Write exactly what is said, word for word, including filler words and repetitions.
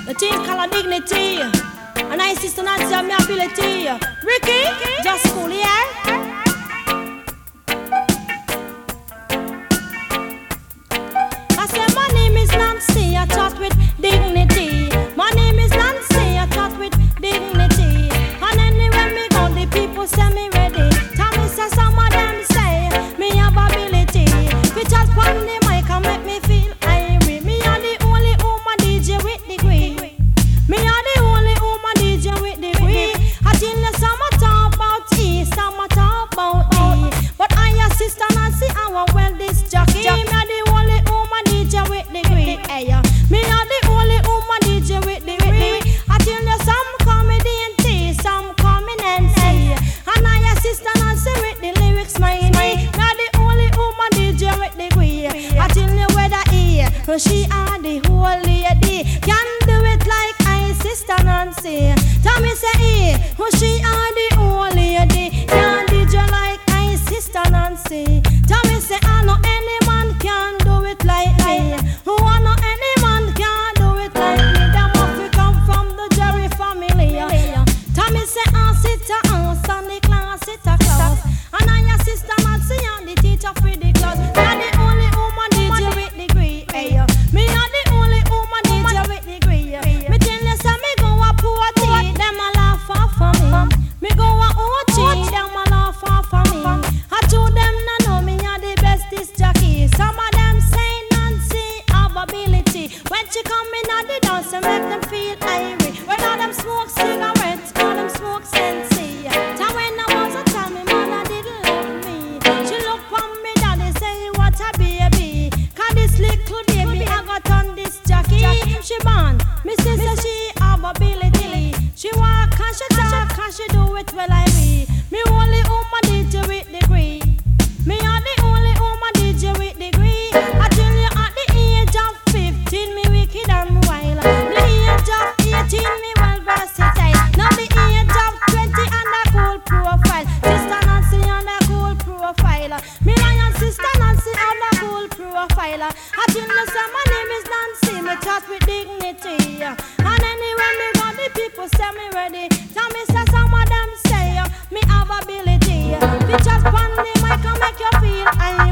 The team called Dignity. And I sister Nancy have my ability. Ricky, just cool, yeah? I said my name is Nancy, I talk with dignity. My name is Nancy, I talk with dignity. And anywhere me go, the people say me ready. Tell me say some of them say me have ability. We just pon the mic and make me feel irie. Me are the only woman D J with degree. Me are the only woman D J with degree. I tell you some a talk about E, some a talk about E. But I your sister Nancy, I want well this jockey. Me are the only woman D J with degree. Hey, me are the only woman D J with degree. I tell you some call me D N T, some call me Nancy. And I your sister Nancy with the lyrics, my me. Me are the only woman D J with degree. I tell you whether he, she are the whole lady. Can do it like I sister Nancy. Tell me say he, who she are the whole lady. Can D J like I sister Nancy. Tell me say I know any man can do it like me. Who I know any man can do it like me. Them must we come from the Jerry family. Tell me say I sit a house and the class sit a class. And I your sister Nancy and the teacher for the class. Me are the only woman D J with degree. Hey, me are the only woman D J with degree. Me tell you say me go a party, them a laugh off for me. Me go a O T, them a laugh off for me. I told them no know me are the best disc jockey. Some of them say Nancy have ability. When she come in at the dance, she make them feel irie. When all them smoke cigarettes, all them smoke sensi. Time when I was a time, me mother didn't love me. She look for me, daddy say what a baby. Cause this little baby I got on this jockey. She born, me sister she have ability. She walk and she talk and she do it well I me. Me only woman D J with degree. Me are the only woman D J with degree. I tell you at the age of fifteen, me wicked and wild. The age of eighteen, me well versatile. Now the age of twenty and a cool profile. Sister Nancy and a cool profile. Me lion sister Nancy and a cool profile. I tell you say my name is Nancy, me talk with dignity. And anywhere me go, the people say me ready. Tell me say some of them say me have ability. We just pon the mic and make you feel I